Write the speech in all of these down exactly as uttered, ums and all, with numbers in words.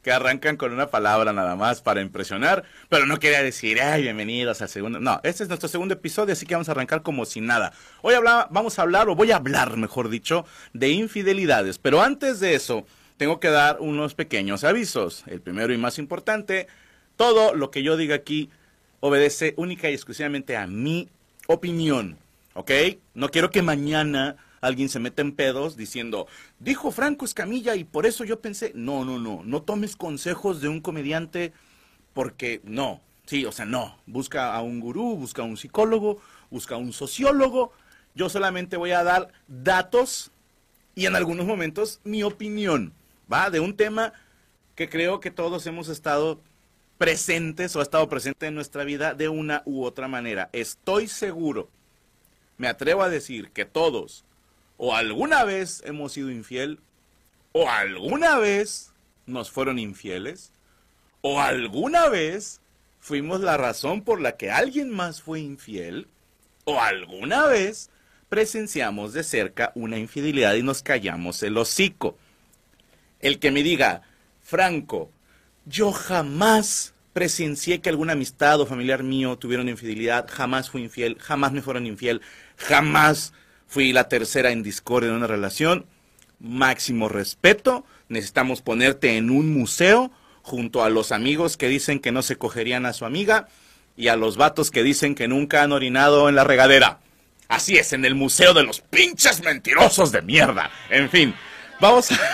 que arrancan con una palabra nada más para impresionar, pero no quería decir, ay, bienvenidos al segundo. No, este es nuestro segundo episodio, así que vamos a arrancar como si nada. Hoy habla, vamos a hablar, o voy a hablar, mejor dicho, de infidelidades. Pero antes de eso, tengo que dar unos pequeños avisos. El primero y más importante, todo lo que yo diga aquí obedece única y exclusivamente a mi opinión, ¿ok? No quiero que mañana alguien se mete en pedos diciendo, dijo Franco Escamilla y por eso yo pensé, no, no, no, no tomes consejos de un comediante porque no, sí, o sea, no, busca a un gurú, busca a un psicólogo, busca a un sociólogo, yo solamente voy a dar datos y en algunos momentos mi opinión, ¿va? De un tema que creo que todos hemos estado presentes o ha estado presente en nuestra vida de una u otra manera. Estoy seguro, me atrevo a decir que todos o alguna vez hemos sido infiel, o alguna vez nos fueron infieles, o alguna vez fuimos la razón por la que alguien más fue infiel, o alguna vez presenciamos de cerca una infidelidad y nos callamos el hocico. El que me diga, Franco, yo jamás presencié que alguna amistad o familiar mío tuviera una infidelidad, jamás fui infiel, jamás me fueron infiel, jamás fui la tercera en discordia de una relación, máximo respeto, necesitamos ponerte en un museo junto a los amigos que dicen que no se cogerían a su amiga y a los vatos que dicen que nunca han orinado en la regadera. Así es, en el museo de los pinches mentirosos de mierda. En fin, vamos a...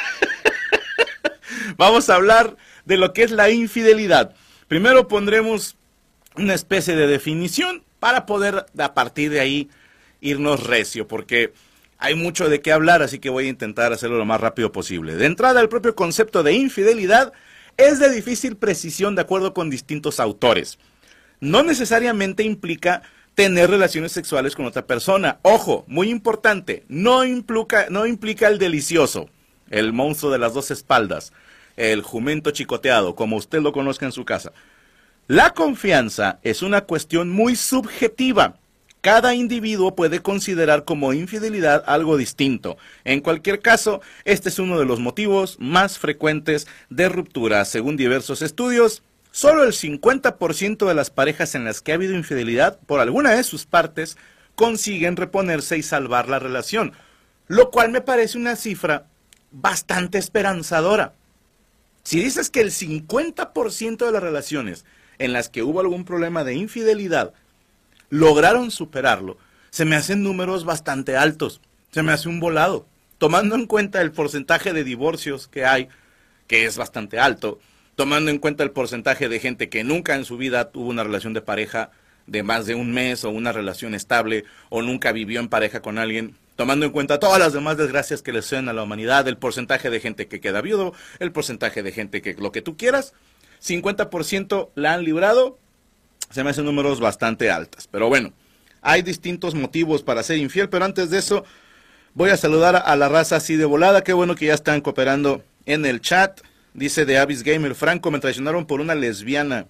vamos a hablar de lo que es la infidelidad. Primero pondremos una especie de definición para poder a partir de ahí irnos recio, porque hay mucho de qué hablar, así que voy a intentar hacerlo lo más rápido posible. De entrada, el propio concepto de infidelidad es de difícil precisión de acuerdo con distintos autores. No necesariamente implica tener relaciones sexuales con otra persona. Ojo, muy importante, no implica, no implica el delicioso, el monstruo de las dos espaldas, el jumento chicoteado, como usted lo conozca en su casa. La confianza es una cuestión muy subjetiva. Cada individuo puede considerar como infidelidad algo distinto. En cualquier caso, este es uno de los motivos más frecuentes de ruptura. Según diversos estudios, solo el cincuenta por ciento de las parejas en las que ha habido infidelidad por alguna de sus partes consiguen reponerse y salvar la relación, lo cual me parece una cifra bastante esperanzadora. Si dices que el cincuenta por ciento de las relaciones en las que hubo algún problema de infidelidad lograron superarlo, se me hacen números bastante altos, se me hace un volado, tomando en cuenta el porcentaje de divorcios que hay, que es bastante alto, tomando en cuenta el porcentaje de gente que nunca en su vida tuvo una relación de pareja de más de un mes o una relación estable o nunca vivió en pareja con alguien, tomando en cuenta todas las demás desgracias que le suceden a la humanidad, el porcentaje de gente que queda viudo, el porcentaje de gente que lo que tú quieras, cincuenta por ciento la han librado. Se me hacen números bastante altos. Pero bueno, hay distintos motivos para ser infiel. Pero antes de eso, voy a saludar a la raza así de volada. Qué bueno que ya están cooperando en el chat. Dice de Abyss Gamer, Franco, me traicionaron por una lesbiana.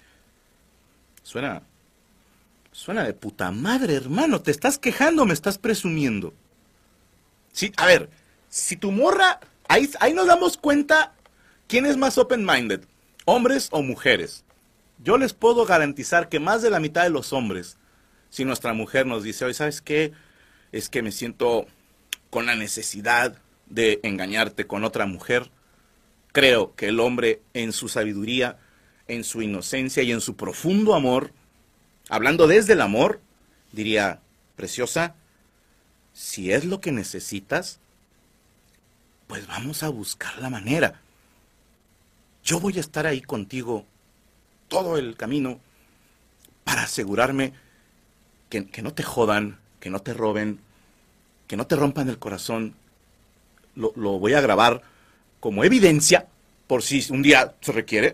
Suena... Suena de puta madre, hermano. ¿Te estás quejando o me estás presumiendo? Sí, a ver, si tu morra... Ahí, ahí nos damos cuenta quién es más open-minded, hombres o mujeres. Yo les puedo garantizar que más de la mitad de los hombres, si nuestra mujer nos dice, oye, ¿sabes qué? Es que me siento con la necesidad de engañarte con otra mujer. Creo que el hombre en su sabiduría, en su inocencia y en su profundo amor, hablando desde el amor, diría, preciosa, si es lo que necesitas, pues vamos a buscar la manera. Yo voy a estar ahí contigo todo el camino para asegurarme que, que no te jodan, que no te roben, que no te rompan el corazón. Lo, lo voy a grabar como evidencia por si un día se requiere.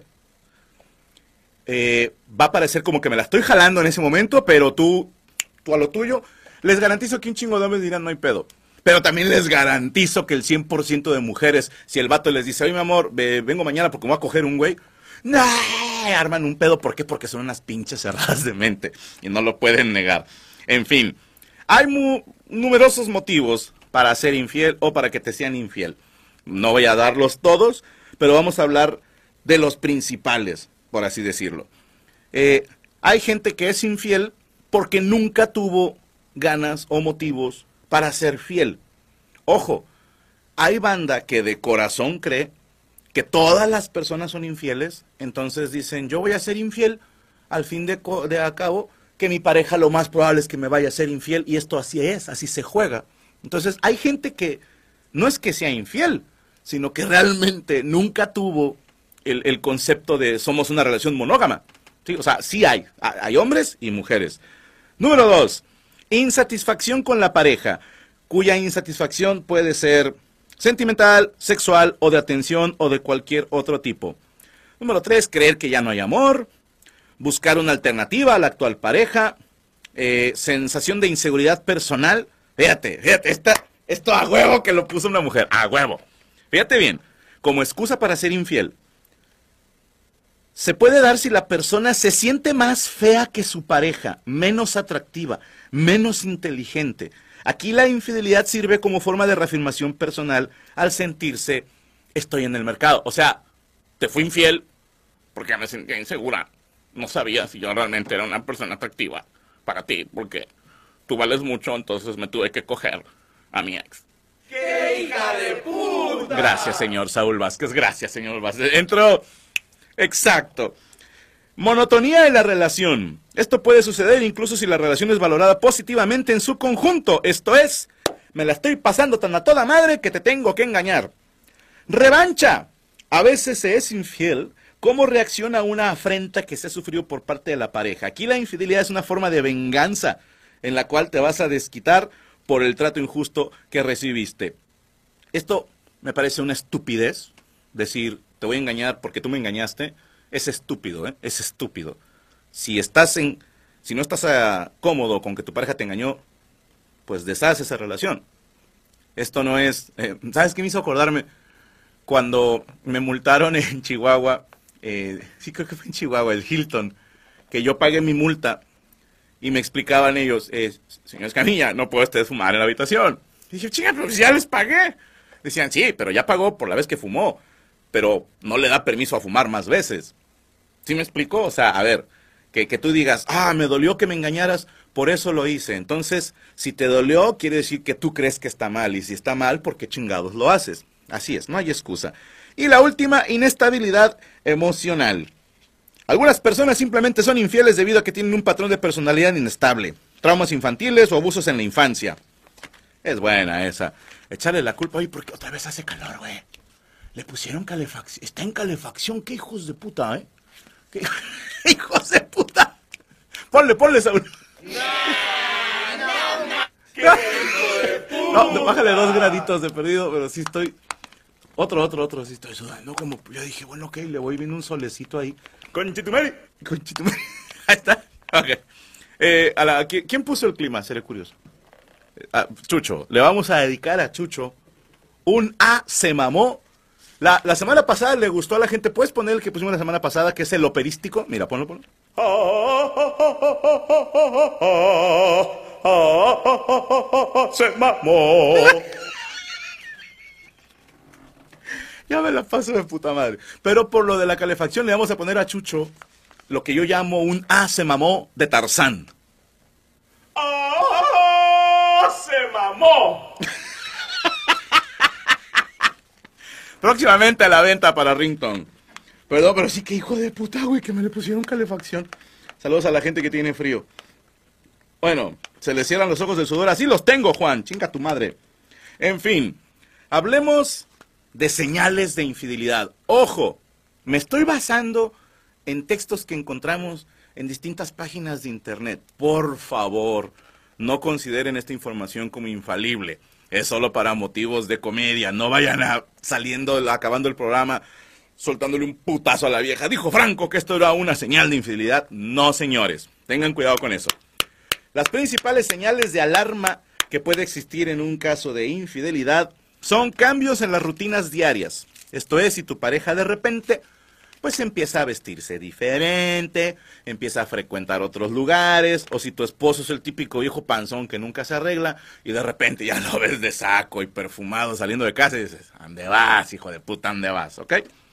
Eh, va a parecer como que me la estoy jalando en ese momento, pero tú, tú a lo tuyo. Les garantizo que un chingo de hombres dirán no hay pedo. Pero también les garantizo que el cien por ciento de mujeres, si el vato les dice, oye mi amor, eh, vengo mañana porque me voy a coger un güey, ¡no! Arman un pedo. ¿Por qué? Porque son unas pinches cerradas de mente y no lo pueden negar. En fin, hay mu numerosos motivos para ser infiel o para que te sean infiel. No voy a darlos todos, pero vamos a hablar de los principales, por así decirlo. Eh, hay gente que es infiel porque nunca tuvo ganas o motivos para ser fiel. Ojo, hay banda que de corazón cree que todas las personas son infieles, entonces dicen, yo voy a ser infiel, al fin de, de a cabo, que mi pareja lo más probable es que me vaya a ser infiel, y esto así es, así se juega. Entonces hay gente que no es que sea infiel, sino que realmente nunca tuvo el, el concepto de somos una relación monógama. ¿Sí? O sea, sí hay, hay hombres y mujeres. Número dos, insatisfacción con la pareja, cuya insatisfacción puede ser sentimental, sexual o de atención o de cualquier otro tipo. Número tres, creer que ya no hay amor, buscar una alternativa a la actual pareja, eh, sensación de inseguridad personal. Fíjate, fíjate, esta, esto a huevo que lo puso una mujer, a huevo. Fíjate bien, como excusa para ser infiel, se puede dar si la persona se siente más fea que su pareja, menos atractiva, menos inteligente. Aquí la infidelidad sirve como forma de reafirmación personal al sentirse, estoy en el mercado. O sea, te fui infiel porque me sentía insegura. No sabía si yo realmente era una persona atractiva para ti, porque tú vales mucho, entonces me tuve que coger a mi ex. ¡Qué hija de puta! Gracias, señor Saúl Vázquez, gracias, señor Vázquez. Entró, exacto. Monotonía en la relación. Esto puede suceder incluso si la relación es valorada positivamente en su conjunto. Esto es, me la estoy pasando tan a toda madre que te tengo que engañar. Revancha. A veces se es infiel. ¿Cómo reacciona a una afrenta que se ha sufrido por parte de la pareja? Aquí la infidelidad es una forma de venganza en la cual te vas a desquitar por el trato injusto que recibiste. Esto me parece una estupidez, decir, te voy a engañar porque tú me engañaste. Es estúpido, ¿eh? Es estúpido. Si estás en, si no estás uh, cómodo con que tu pareja te engañó, pues deshaz esa relación. Esto no es, eh, ¿sabes qué me hizo acordarme? Cuando me multaron en Chihuahua, eh, sí creo que fue en Chihuahua, el Hilton, que yo pagué mi multa y me explicaban ellos, eh, señor Escamilla, no puede usted fumar en la habitación. Y dije, chinga, pero ya les pagué. Decían, sí, pero ya pagó por la vez que fumó, pero no le da permiso a fumar más veces. ¿Sí me explicó? O sea, a ver, que, que tú digas, ah, me dolió que me engañaras, por eso lo hice. Entonces, si te dolió, quiere decir que tú crees que está mal, y si está mal, ¿por qué chingados lo haces? Así es, no hay excusa. Y la última, inestabilidad emocional. Algunas personas simplemente son infieles debido a que tienen un patrón de personalidad inestable, traumas infantiles o abusos en la infancia. Es buena esa. Echarle la culpa, oye, porque otra vez hace calor, güey. Le pusieron calefacción. Está en calefacción, qué hijos de puta, ¿eh? ¿Qué hijos de puta? Ponle, ponle, Saúl. No, no, no. ¡Qué hijo de puta! No, bájale dos graditos de perdido, pero sí estoy... Otro, otro, otro, sí estoy sudando, como yo dije, bueno, ok, le voy viendo un solecito ahí. Conchitumari, Conchitumari. Ahí está, ok. Eh, a la, ¿quién puso el clima? Seré curioso. Eh, a Chucho, le vamos a dedicar a Chucho un A se mamó. La, la semana pasada le gustó a la gente, ¿puedes poner el que pusimos la semana pasada, que es el operístico? Mira, ponlo, ponlo. Se mamó. Ya me la paso de puta madre. Pero por lo de la calefacción le vamos a poner a Chucho lo que yo llamo un A se mamó de Tarzán. ¡Ah, se mamó! Próximamente a la venta para Rington. Perdón, pero sí que hijo de puta, güey, que me le pusieron calefacción. Saludos a la gente que tiene frío. Bueno, se le cierran los ojos del sudor. Así los tengo, Juan. Chinga tu madre. En fin, hablemos de señales de infidelidad. Ojo, me estoy basando en textos que encontramos en distintas páginas de internet. Por favor, no consideren esta información como infalible. Es solo para motivos de comedia. No vayan a saliendo, acabando el programa, soltándole un putazo a la vieja. Dijo Franco que esto era una señal de infidelidad. No, señores. Tengan cuidado con eso. Las principales señales de alarma que puede existir en un caso de infidelidad son cambios en las rutinas diarias. Esto es, si tu pareja de repente pues empieza a vestirse diferente, empieza a frecuentar otros lugares, o si tu esposo es el típico viejo panzón que nunca se arregla y de repente ya lo ves de saco y perfumado saliendo de casa y dices, ¿dónde vas, hijo de puta, dónde vas? ¿Ok?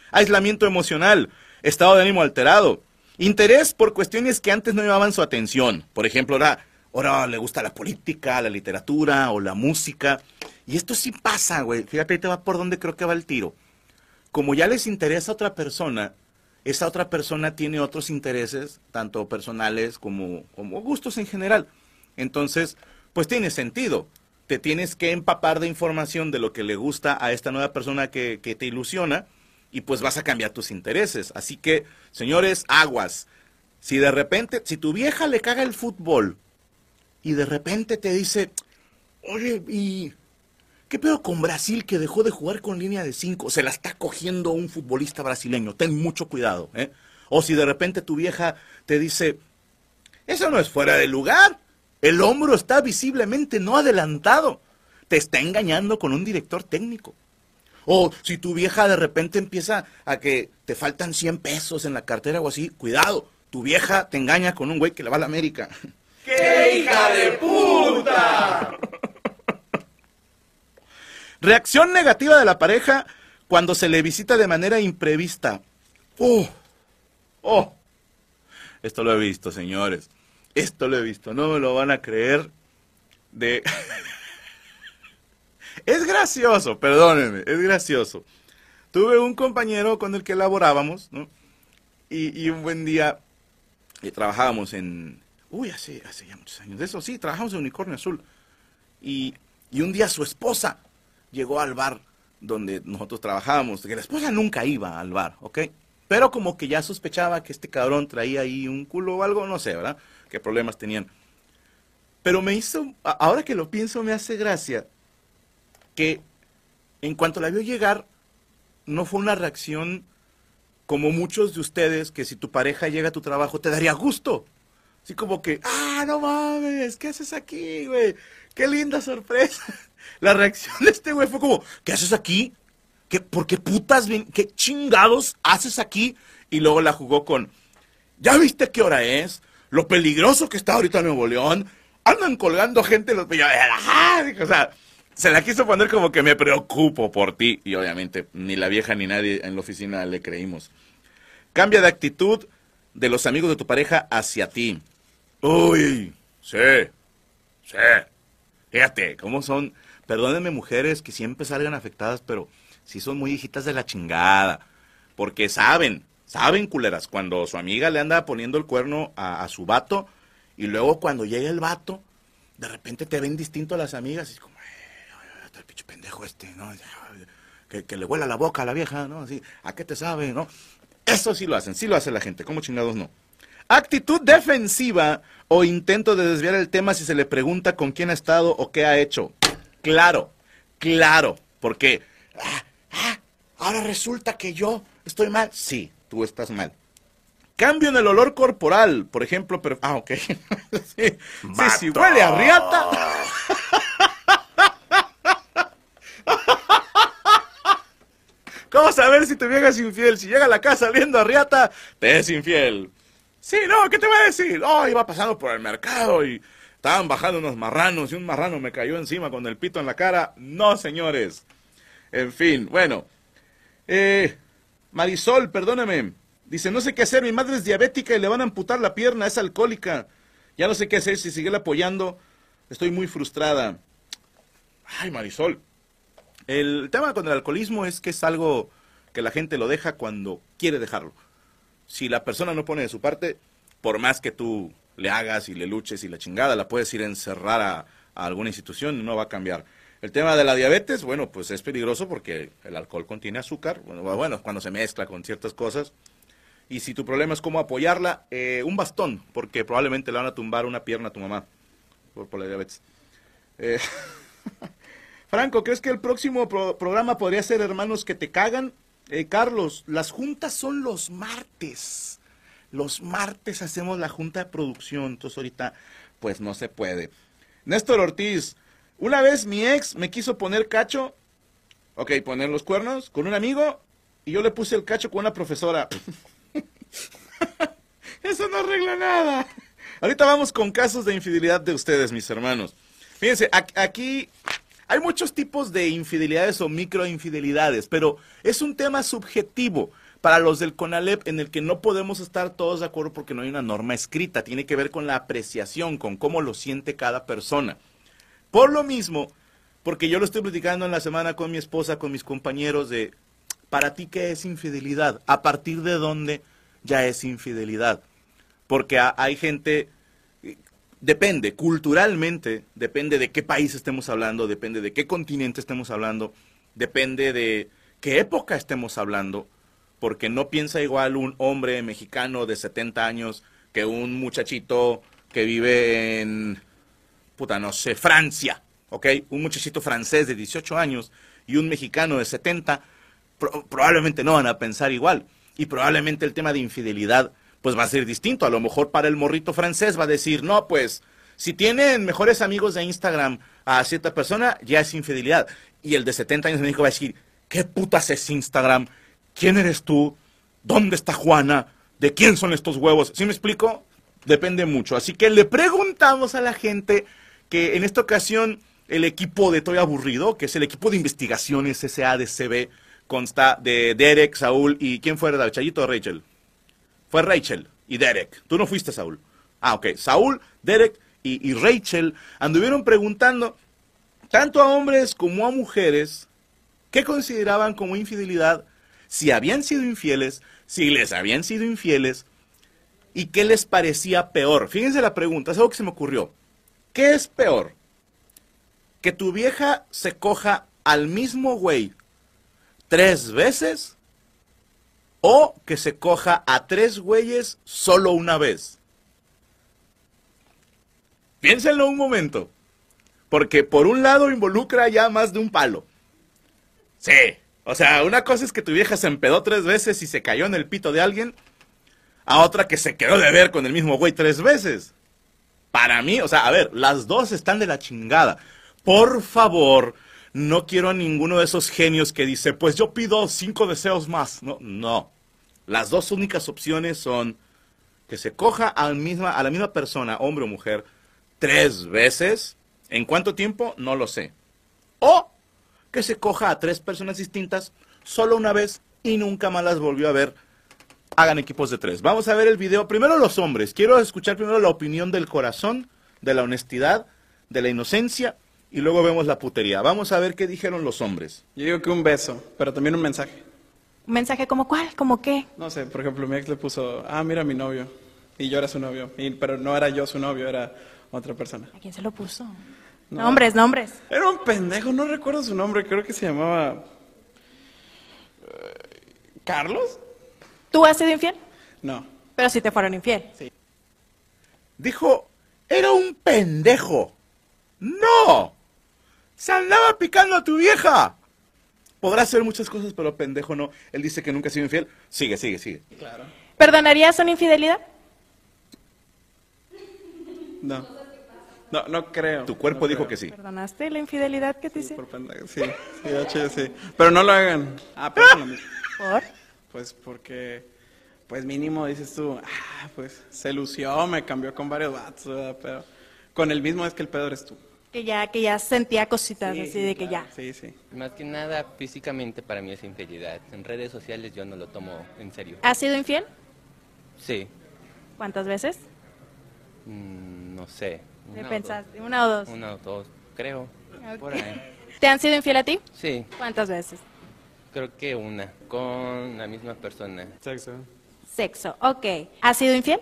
aislamiento emocional, estado de ánimo alterado, interés por cuestiones que antes no llamaban su atención. Por ejemplo, ahora, ahora le gusta la política, la literatura o la música. Y esto sí pasa, güey. Fíjate, ahí te va por donde creo que va el tiro. Como ya les interesa a otra persona, esa otra persona tiene otros intereses, tanto personales como, como gustos en general. Entonces, pues tiene sentido. Te tienes que empapar de información de lo que le gusta a esta nueva persona que, que te ilusiona y pues vas a cambiar tus intereses. Así que, señores, aguas. Si de repente, si tu vieja le caga el fútbol y de repente te dice, oye, ¿y qué pedo con Brasil que dejó de jugar con línea de cinco? Se la está cogiendo un futbolista brasileño. Ten mucho cuidado, ¿eh? O si de repente tu vieja te dice, eso no es fuera de lugar. El hombro está visiblemente no adelantado. Te está engañando con un director técnico. O si tu vieja de repente empieza a que te faltan cien pesos en la cartera o así, cuidado, tu vieja te engaña con un güey que le va a la América. ¡Qué hija de puta! Reacción negativa de la pareja cuando se le visita de manera imprevista. ¡Oh! ¡Oh! Esto lo he visto, señores. Esto lo he visto. No me lo van a creer. De... Es gracioso, perdónenme, es gracioso. Tuve un compañero con el que laborábamos, ¿no? Y, y un buen día eh, trabajábamos en... Uy, hace, hace ya muchos años de eso. Sí, trabajamos en Unicornio Azul. Y, y un día su esposa llegó al bar donde nosotros trabajábamos. Que la esposa nunca iba al bar, ¿ok? Pero como que ya sospechaba que este cabrón traía ahí un culo o algo, no sé, ¿verdad? Qué problemas tenían. Pero me hizo, ahora que lo pienso, me hace gracia que en cuanto la vio llegar, no fue una reacción como muchos de ustedes, que si tu pareja llega a tu trabajo te daría gusto. Así como que, ah, no mames, ¿qué haces aquí, güey? Qué linda sorpresa. La reacción de este güey fue como, ¿qué haces aquí? ¿Qué, ¿Por qué putas, qué chingados haces aquí? Y luego la jugó con, ¿ya viste qué hora es? Lo peligroso que está ahorita Nuevo León. Andan colgando gente en los... O sea, se la quiso poner como que me preocupo por ti. Y obviamente ni la vieja ni nadie en la oficina le creímos. Cambia de actitud de los amigos de tu pareja hacia ti. Uy, sí, sí. Fíjate, cómo son... Perdónenme, mujeres, que siempre salgan afectadas, pero sí son muy hijitas de la chingada. Porque saben... Saben, culeras, cuando su amiga le anda poniendo el cuerno a, a su vato, y luego cuando llega el vato, de repente te ven distinto a las amigas, y es como, eh, está el pinche pendejo este, ¿no? Que, que le huela la boca a la vieja, ¿no? Así, ¿a qué te sabe, no? Eso sí lo hacen, sí lo hace la gente, ¿cómo chingados no? Actitud defensiva o intento de desviar el tema si se le pregunta con quién ha estado o qué ha hecho. Claro, claro, porque, ah, ah, ahora resulta que yo estoy mal. Sí. Tú estás mal. Cambio en el olor corporal, por ejemplo, pero... Ah, ok. sí, sí, si huele a riata... ¿Cómo saber si tu vieja es infiel? Si llega a la casa oliendo a riata, te es infiel. Sí, no, ¿qué te va a decir? Oh, iba pasando por el mercado y estaban bajando unos marranos y un marrano me cayó encima con el pito en la cara. No, señores. En fin, bueno. Eh... Marisol, perdóname, dice, no sé qué hacer, mi madre es diabética y le van a amputar la pierna, es alcohólica. Ya no sé qué hacer, si seguirla apoyando, estoy muy frustrada. Ay, Marisol, el tema con el alcoholismo es que es algo que la gente lo deja cuando quiere dejarlo. Si la persona no pone de su parte, por más que tú le hagas y le luches y la chingada, la puedes ir a encerrar a, a alguna institución y no va a cambiar. El tema de la diabetes, bueno, pues es peligroso porque el alcohol contiene azúcar, bueno, bueno cuando se mezcla con ciertas cosas. Y si tu problema es cómo apoyarla, eh, un bastón, porque probablemente le van a tumbar una pierna a tu mamá por, por la diabetes. Eh, Franco, ¿crees que el próximo pro programa podría ser Hermanos que te cagan? Eh, Carlos, las juntas son los martes. Los martes hacemos la junta de producción, entonces ahorita pues no se puede. Néstor Ortiz, una vez mi ex me quiso poner cacho, ok, poner los cuernos con un amigo, y yo le puse el cacho con una profesora. Eso no arregla nada. Ahorita vamos con casos de infidelidad de ustedes, mis hermanos. Fíjense, aquí, hay muchos tipos de infidelidades o microinfidelidades, pero es un tema subjetivo para los del CONALEP en el que no podemos estar todos de acuerdo porque no hay una norma escrita. Tiene que ver con la apreciación, con cómo lo siente cada persona. Por lo mismo, porque yo lo estoy platicando en la semana con mi esposa, con mis compañeros de, ¿para ti qué es infidelidad? ¿A partir de dónde ya es infidelidad? Porque hay gente, depende, culturalmente, depende de qué país estemos hablando, depende de qué continente estemos hablando, depende de qué época estemos hablando, porque no piensa igual un hombre mexicano de setenta años que un muchachito que vive en, puta, no sé, Francia, ¿ok? Un muchachito francés de dieciocho años y un mexicano de setenta, pro- probablemente no van a pensar igual. Y probablemente el tema de infidelidad, pues va a ser distinto. A lo mejor para el morrito francés va a decir, no, pues, si tienen mejores amigos de Instagram a cierta persona, ya es infidelidad. Y el de setenta años de México va a decir, ¿qué putas es Instagram? ¿Quién eres tú? ¿Dónde está Juana? ¿De quién son estos huevos? ¿Sí me explico? Depende mucho. Así que le preguntamos a la gente que en esta ocasión el equipo de Estoy Aburrido, que es el equipo de investigaciones S A D C B, consta de Derek, Saúl y ¿quién fue? ¿El Chayito o Rachel? Fue Rachel y Derek. Tú no fuiste, Saúl. Ah, ok. Saúl, Derek y, y Rachel anduvieron preguntando tanto a hombres como a mujeres qué consideraban como infidelidad, si habían sido infieles, si les habían sido infieles y qué les parecía peor. Fíjense la pregunta, es algo que se me ocurrió. ¿Qué es peor? ¿Que tu vieja se coja al mismo güey tres veces o que se coja a tres güeyes solo una vez? Piénsenlo un momento, porque por un lado involucra ya más de un palo. Sí, o sea, una cosa es que tu vieja se empedó tres veces y se cayó en el pito de alguien, a otra que se quedó de ver con el mismo güey tres veces. Para mí, o sea, a ver, las dos están de la chingada. Por favor, no quiero a ninguno de esos genios que dice, pues yo pido cinco deseos más. No, no. Las dos únicas opciones son que se coja a la misma, a la misma persona, hombre o mujer, tres veces. ¿En cuánto tiempo? No lo sé. O que se coja a tres personas distintas solo una vez y nunca más las volvió a ver. Hagan equipos de tres. Vamos a ver el video. Primero los hombres. Quiero escuchar primero la opinión del corazón, de la honestidad, de la inocencia, y luego vemos la putería. Vamos a ver qué dijeron los hombres. Yo digo que un beso, pero también un mensaje. ¿Un mensaje como cuál? ¿Como qué? No sé, por ejemplo, mi ex le puso, ah, mira mi novio, y yo era su novio, y, pero no era yo su novio, era otra persona. ¿A quién se lo puso? No. Nombres, nombres. Era un pendejo, no recuerdo su nombre, creo que se llamaba... eh, ¿Carlos? ¿Tú has sido infiel? No. Pero si te fueron infiel. Dijo, era un pendejo. ¡No! Se andaba picando a tu vieja. Podrá hacer muchas cosas, pero pendejo no. Él dice que nunca ha sido infiel. Sigue, sigue, sigue. Claro. ¿Perdonarías una infidelidad? No. No, no creo. Tu cuerpo no dijo creo. que sí. ¿Perdonaste la infidelidad que te Sí, hice? por pendejo, sí, sí, de hecho, sí. Pero no lo hagan. Ah, pero es lo mismo. ¿Por? Pues porque, pues mínimo dices tú, ah, pues se lució, me cambió con varios vatos, ¿verdad? Pero con el mismo es que el pedo eres tú. Que ya, que ya sentía cositas Sí, así de que claro, ya. Sí, sí. Más que nada, físicamente para mí es infidelidad. En redes sociales yo no lo tomo en serio. ¿Has sido infiel? Sí, ¿Cuántas veces? mm, no sé. ¿Qué una o pensaste? ¿Una o dos? dos. Una o dos, creo. Ok. Por ahí. ¿Te han sido infiel a ti? Sí, ¿Cuántas veces? creo que una, con la misma persona. Sexo. Sexo, ok. ¿Has sido infiel?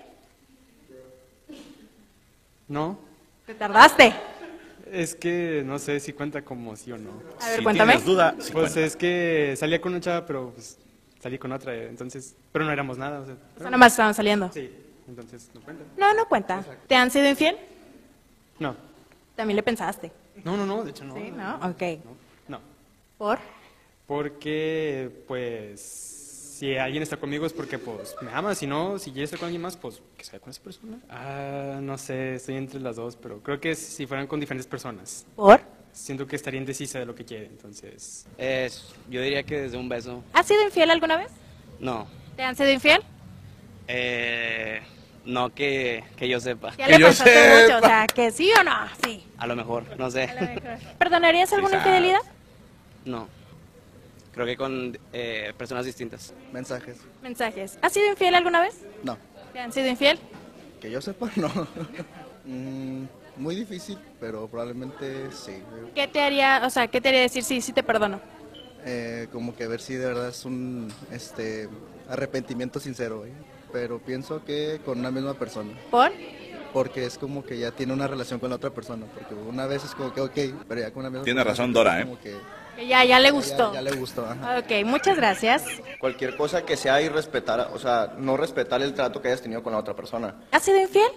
No, ¿Te tardaste? es que no sé si cuenta como sí o no. A ver, Si cuéntame. tienes duda, sí Pues cuenta. es que salía con una chava, pero pues, salí con otra, entonces, pero no éramos nada. O sea, O sea, pero- nomás estaban saliendo. Sí, entonces no cuenta. No, no cuenta. ¿Te han sido infiel? No, También le pensaste. no, no, no, de hecho no. Sí, ¿no? Ok. No, no. ¿Por? Porque, pues, si alguien está conmigo es porque, pues, me ama. Si no, si quiere estar con alguien más, pues, que sea con esa persona. Ah, no sé, estoy entre las dos, pero creo que si fueran con diferentes personas. ¿Por? Siento que estaría indecisa de lo que quiere, entonces... Es, yo diría que desde un beso. ¿Has sido infiel alguna vez? No. ¿Te han sido infiel? Eh, No que, que yo sepa. Ya Que le yo pensaste sepa. mucho, o sea, que sí o no, sí. A lo mejor, no sé. A lo mejor. ¿Perdonarías alguna Quizás. infidelidad? No. Creo que con eh, personas distintas. Mensajes. Mensajes. ¿Has sido infiel alguna vez? No. ¿Te han sido infiel? Que yo sepa, no. Mm, muy difícil, pero probablemente sí. ¿Qué te haría, o sea, qué te haría decir sí, sí te perdono? Eh, como que ver si de verdad es un este arrepentimiento sincero, ¿eh? Pero pienso que con una misma persona. ¿Por? Porque es como que ya tiene una relación con la otra persona. Porque una vez es como que ok, pero ya con la misma Tiene persona. razón es Dora, ¿eh? como que Que ya, ya le ya- gustó. Ya, le gustó, ajá. Ok, muchas gracias. Cualquier cosa que sea irrespetar, o sea, no respetar el trato que hayas tenido con la otra persona. ¿Has sido infiel?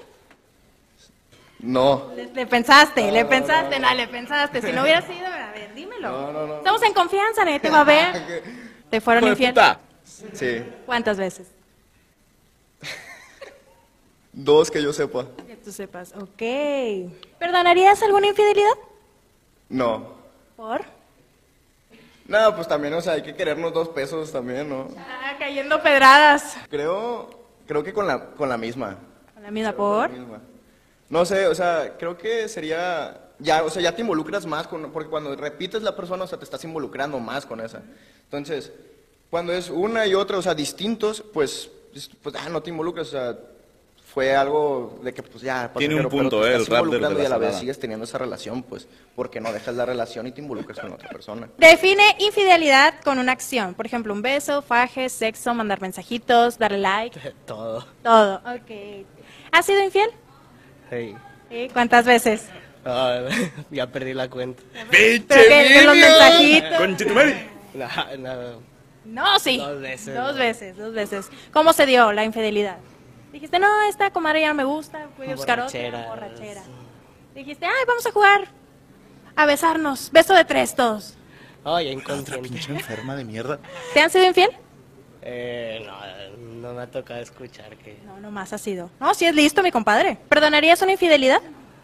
No. Le, le pensaste, le pensaste, no, le pensaste. Si no hubiera sido, a ver, dímelo. No, no, no. Estamos en confianza, nadie te va a ver. ¿Te fueron Hijo de infiel? puta. Sí. ¿Cuántas veces? Dos que yo sepa. Que tú sepas. Ok. ¿Perdonarías alguna infidelidad? No. ¿Por? No, pues también, o sea, hay que querernos dos pesos también, ¿no? Ah, cayendo pedradas. Creo, creo que con la, con la misma. Con la misma, ¿por? La misma. No sé, o sea, creo que sería, ya, o sea, ya te involucras más con, porque cuando repites la persona, o sea, te estás involucrando más con esa. Entonces, cuando es una y otra, o sea, distintos, pues, pues, ah, no te involucras, o sea, fue algo de que, pues, ya, Tiene un pasajero, pero punto, te eh, el estás Raptor de involucrando la y a la vez salada. sigues teniendo esa relación, pues, porque no dejas la relación y te involucras con otra persona. Define infidelidad con una acción. Por ejemplo, un beso, fajes, sexo, mandar mensajitos, darle like. Todo. Todo. Ok. ¿Has sido infiel? Hey. Sí. ¿Cuántas veces? Ah, ya perdí la cuenta. ¡Pinche Pero que en los niño! mensajitos. Conchetumare. No, no. No, sí. Dos veces, Dos ¿no? veces, dos veces. ¿Cómo se dio la infidelidad? Dijiste, no, esta comadre ya no me gusta, voy a buscar otra. Borracheras. Borrachera. Dijiste, ay, vamos a jugar. A besarnos. Beso de tres todos. Oh, ya Otra inconsciente. pinche enferma de mierda. ¿Te han sido infiel? Eh, no, no me ha tocado escuchar que... No, nomás ha sido. No, sí es listo, mi compadre. ¿Perdonarías una infidelidad?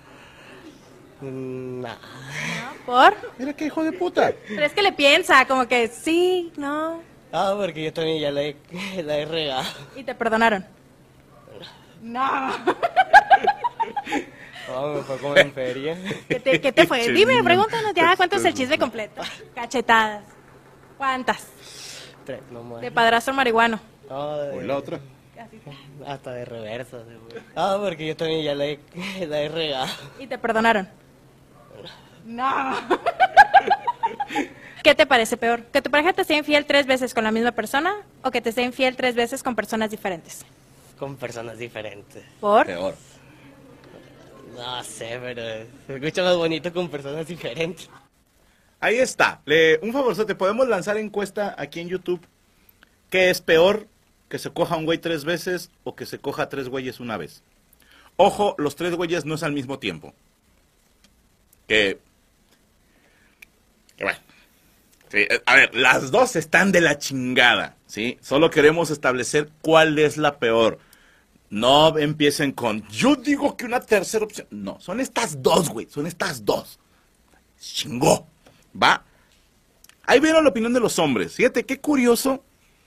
Mm, nah. No, ¿por? Mira qué hijo de puta. Pero es que le piensa, como que sí, no. Ah, porque yo también ya la he, la he regado. Y te perdonaron. No. Oh, me fue como en feria. ¿Qué te, qué te fue? Pinche Dime, niño. pregúntanos ya, cuéntanos el chisme completo. Cachetadas. ¿Cuántas? Tres, no más. De padrastro marihuano. Oh, de- O la otra. hasta de reversa. seguro. Ah, porque yo también ya la he, la he regado. Y te perdonaron. No. ¿Qué te parece peor? ¿Que tu pareja te sea infiel tres veces con la misma persona o que te sea infiel tres veces con personas diferentes? Con personas diferentes. ¿Por? Peor. No sé, pero se escucha más bonito con personas diferentes. Ahí está. Le, un favorzote, podemos lanzar encuesta aquí en YouTube. ¿Qué es peor? ¿Que se coja un güey tres veces o que se coja tres güeyes una vez? Ojo, los tres güeyes no es al mismo tiempo. Que... que bueno. Sí, eh, a ver, las dos están de la chingada, ¿sí? Solo queremos establecer cuál es la peor. No empiecen con, yo digo que una tercera opción. No, son estas dos, güey, son estas dos. Chingó, ¿va? Ahí vieron la opinión de los hombres. Fíjate, qué curioso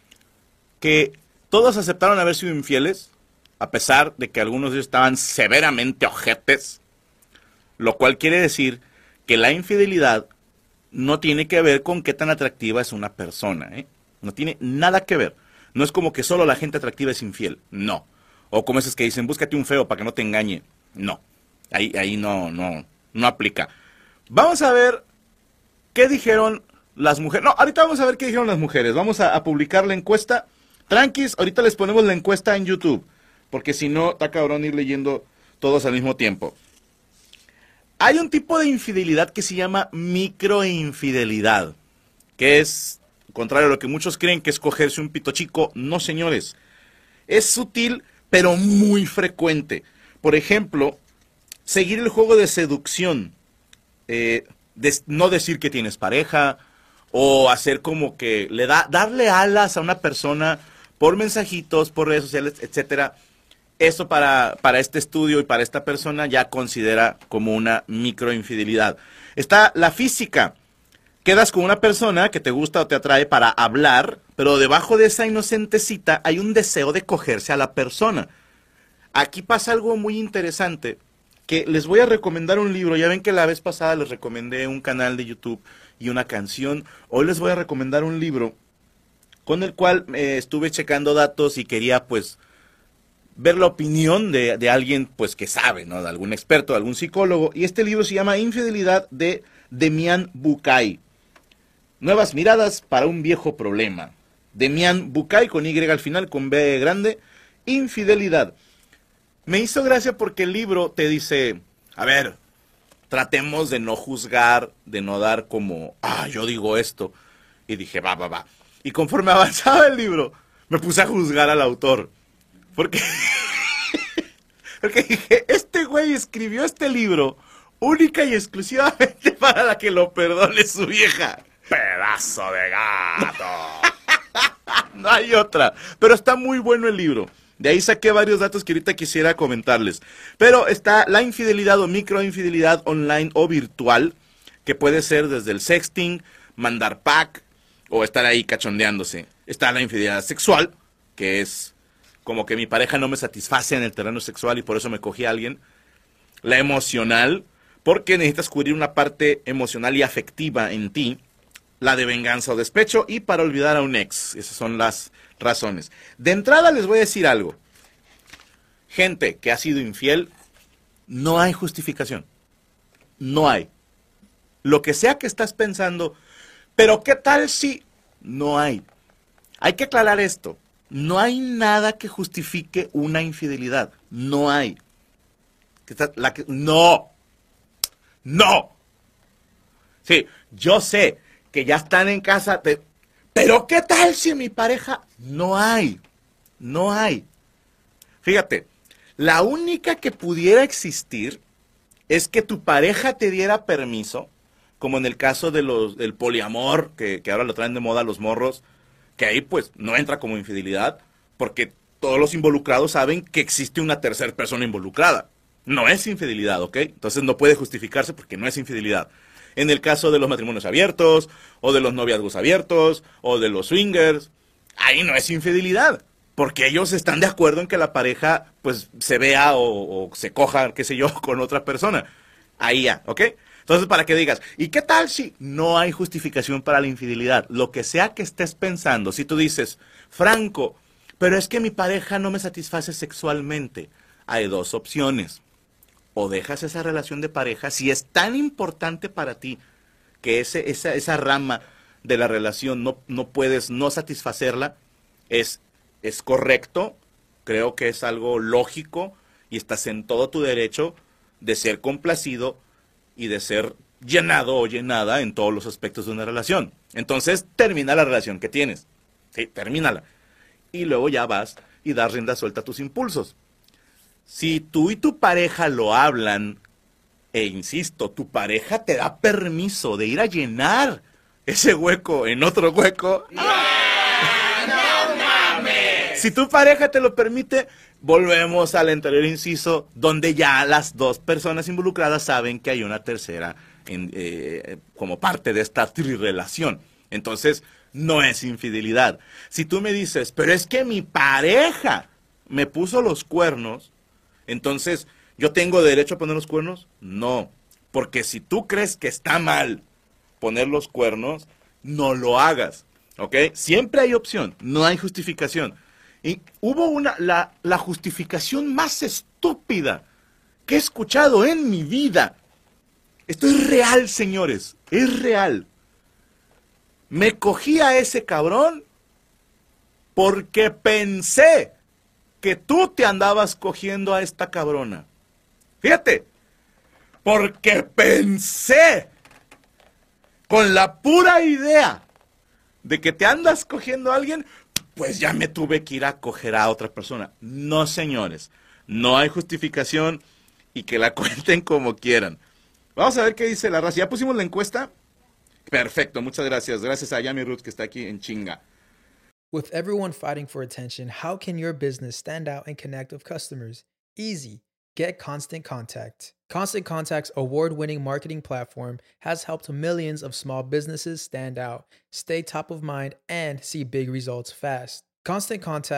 que todos aceptaron haber sido infieles, a pesar de que algunos de ellos estaban severamente ojetes, lo cual quiere decir que la infidelidad no tiene que ver con qué tan atractiva es una persona, ¿eh? No tiene nada que ver. No es como que solo la gente atractiva es infiel, no. O como esos que dicen, búscate un feo para que no te engañe. No, ahí, ahí no, no, no aplica. Vamos a ver qué dijeron las mujeres. No, ahorita vamos a ver qué dijeron las mujeres. Vamos a, a publicar la encuesta. Tranquis, ahorita les ponemos la encuesta en YouTube, porque si no, está cabrón ir leyendo todos al mismo tiempo. Hay un tipo de infidelidad que se llama microinfidelidad, que es, contrario a lo que muchos creen que es cogerse un pito chico. No, señores. Es sutil, pero muy frecuente. Por ejemplo, seguir el juego de seducción. Eh, de, no decir que tienes pareja, o hacer como que le da, darle alas a una persona por mensajitos, por redes sociales, etcétera. Eso para, para este estudio y para esta persona ya considera como una microinfidelidad. Está la física. Quedas con una persona que te gusta o te atrae para hablar, pero debajo de esa inocente cita hay un deseo de cogerse a la persona. aquí pasa algo muy interesante, que les voy a recomendar un libro. Ya ven que la vez pasada les recomendé un canal de YouTube y una canción. Hoy les voy a recomendar un libro con el cual eh, estuve checando datos y quería pues ver la opinión de, de alguien pues que sabe, ¿no? De algún experto, de algún psicólogo. Y este libro se llama Infidelidad de Demian Bucay. Nuevas miradas para un viejo problema. Demian Bucay, con Y al final, con B grande. Infidelidad. Me hizo gracia porque el libro te dice, a ver, tratemos de no juzgar, de no dar como, ah, yo digo esto. Y dije, va, va, va. Y conforme avanzaba el libro, me puse a juzgar al autor. Porque, porque dije, este güey escribió este libro única y exclusivamente para la que lo perdone su vieja. Pedazo de gato. No hay otra. Pero está muy bueno el libro. De ahí saqué varios datos que ahorita quisiera comentarles. Pero está la infidelidad o microinfidelidad online o virtual, que puede ser desde el sexting, mandar pack o estar ahí cachondeándose. Está la infidelidad sexual, que es como que mi pareja no me satisface en el terreno sexual y por eso me cogí a alguien. La emocional, porque necesitas cubrir una parte emocional y afectiva en ti. La de venganza o despecho y para olvidar a un ex. Esas son las razones. De entrada les voy a decir algo. Gente que ha sido infiel, no hay justificación. No hay. Lo que sea que estás pensando, pero ¿qué tal si? No hay. Hay que aclarar esto. No hay nada que justifique una infidelidad. No hay. ¿Qué tal? La que, no. No. Sí, yo sé que ya están en casa, te, pero ¿qué tal si mi pareja? No hay, no hay. Fíjate, la única que pudiera existir es que tu pareja te diera permiso, como en el caso de los, del poliamor, que, que ahora lo traen de moda los morros, que ahí pues no entra como infidelidad, porque todos los involucrados saben que existe una tercera persona involucrada. No es infidelidad, ¿ok? Entonces no puede justificarse porque no es infidelidad. En el caso de los matrimonios abiertos, o de los noviazgos abiertos, o de los swingers, ahí no es infidelidad, porque ellos están de acuerdo en que la pareja, pues, se vea o, o se coja, qué sé yo, con otra persona. Ahí ya, ¿ok? Entonces, para que digas, ¿y qué tal si no hay justificación para la infidelidad? Lo que sea que estés pensando, si tú dices, Franco, pero es que mi pareja no me satisface sexualmente, hay dos opciones. O dejas esa relación de pareja, si es tan importante para ti que ese, esa, esa rama de la relación no, no puedes no satisfacerla, es, es correcto, creo que es algo lógico y estás en todo tu derecho de ser complacido y de ser llenado o llenada en todos los aspectos de una relación. Entonces, termina la relación que tienes. Sí, termínala. Y luego ya vas y das rienda suelta a tus impulsos. Si tú y tu pareja lo hablan, e insisto, tu pareja te da permiso de ir a llenar ese hueco en otro hueco. ¡No mames! Si tu pareja te lo permite, volvemos al anterior inciso, donde ya las dos personas involucradas saben que hay una tercera en, eh, como parte de esta trirrelación. Entonces, no es infidelidad. Si tú me dices, pero es que mi pareja me puso los cuernos, entonces, ¿yo tengo derecho a poner los cuernos? No, porque si tú crees que está mal poner los cuernos, no lo hagas, ¿ok? Siempre hay opción, no hay justificación. Y hubo una, la, la justificación más estúpida que he escuchado en mi vida. Esto es real, señores, es real. Me cogí a ese cabrón porque pensé que tú te andabas cogiendo a esta cabrona. Fíjate, porque pensé con la pura idea de que te andas cogiendo a alguien, pues ya me tuve que ir a coger a otra persona. No, señores, no hay justificación y que la cuenten como quieran. Vamos a ver qué dice la raza. ¿Ya pusimos la encuesta? Perfecto, muchas gracias. Gracias a Yami Ruth que está aquí en chinga. With everyone fighting for attention, how can your business stand out and connect with customers? Easy. Get Constant Contact. Constant Contact's award-winning marketing platform has helped millions of small businesses stand out, stay top of mind, and see big results fast. Constant Contact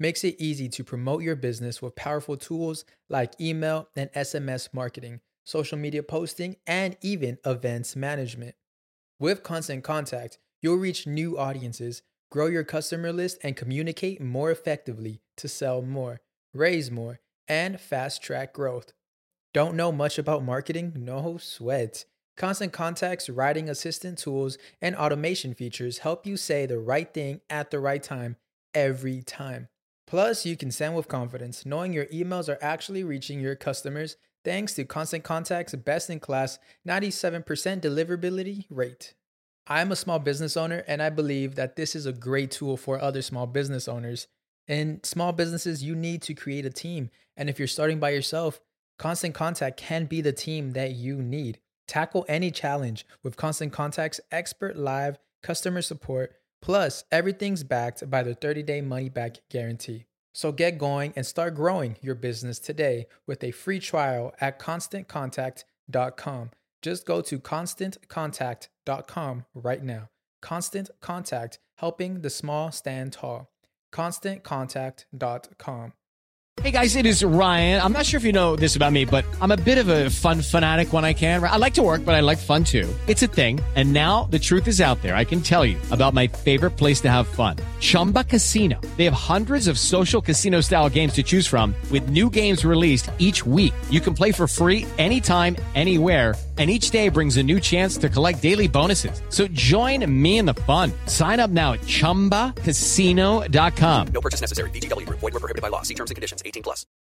makes it easy to promote your business with powerful tools like email and S M S marketing, social media posting, and even events management. With Constant Contact, you'll reach new audiences, grow your customer list, and communicate more effectively to sell more, raise more, and fast-track growth. Don't know much about marketing? No sweat. Constant Contact's writing assistant tools and automation features help you say the right thing at the right time every time. Plus, you can send with confidence, knowing your emails are actually reaching your customers thanks to Constant Contact's best-in-class ninety-seven percent deliverability rate. I'm a small business owner, and I believe that this is a great tool for other small business owners. In small businesses, you need to create a team, and if you're starting by yourself, Constant Contact can be the team that you need. Tackle any challenge with Constant Contact's expert live customer support, plus everything's backed by the thirty-day money-back guarantee. So get going and start growing your business today with a free trial at constant contact dot com. Just go to constant contact dot com right now. Constant Contact, helping the small stand tall. constant contact dot com. Hey guys, it is Ryan. I'm not sure if you know this about me, but I'm a bit of a fun fanatic when I can. I like to work, but I like fun too. It's a thing. And now the truth is out there. I can tell you about my favorite place to have fun. Chumba Casino. They have hundreds of social casino style games to choose from with new games released each week. You can play for free anytime, anywhere. And each day brings a new chance to collect daily bonuses. So join me in the fun. Sign up now at chumba casino dot com. No purchase necessary. V G W Group. Void where prohibited by law. See terms and conditions. eighteen plus.